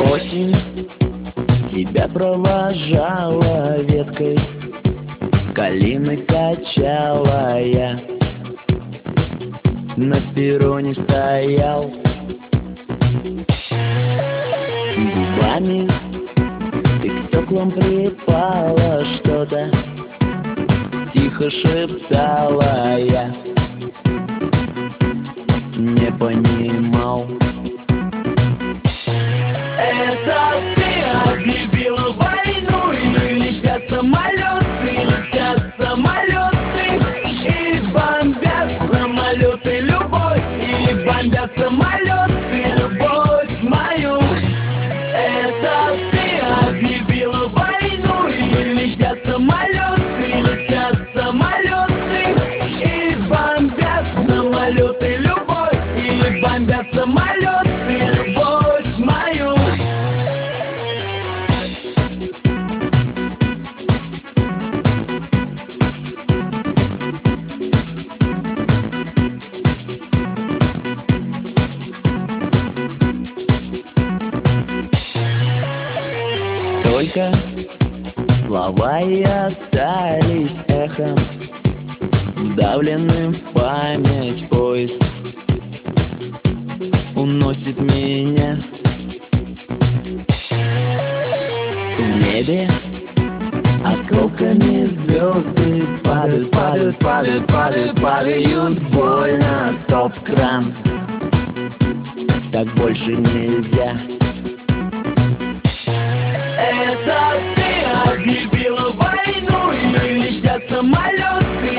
Осень тебя провожала веткой, калины качала я. На перроне стоял, губами ты к стеклам припала, что-то тихо шептала я. Не понимал. Это ты объявила войну, и летят самолеты, и бомбят самолеты любовь, и бомбят самолеты любовь мою. Это ты объявила войну, и летят самолеты, и бомбят самолеты любовь, и бомбят самолеты любовь мою. Только слова и остались эхом, вдавленным в память поезд уносит меня. В небе осколками звезды падают, падают, падают, падают, падают. Больно, стоп-кран, так больше нельзя. Это ты объявила войну, и летят самолеты,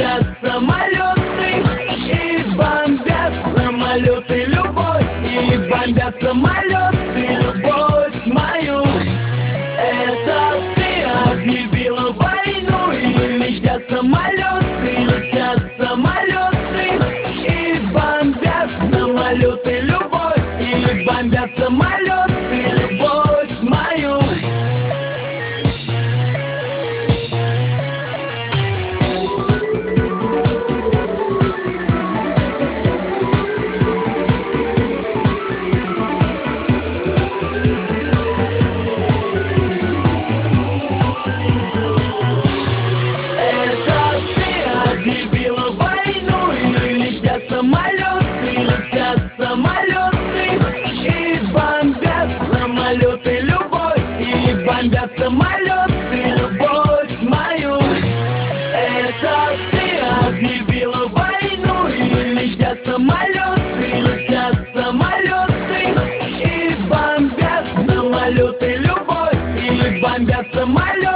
и бомбят самолеты любовь, и бомбят самолеты любовь мою. Это ты объявила войну, и летят самолеты, и бомбят самолеты любовь, и бомбят самолеты любовь мою. Объявила войну, и летят самолеты, и бомбят самолеты любовь, и бомбят самолеты любовь мою. Это ты объявила войну, и летят самолеты, и бомбят самолеты любовь, и бомбят самолеты.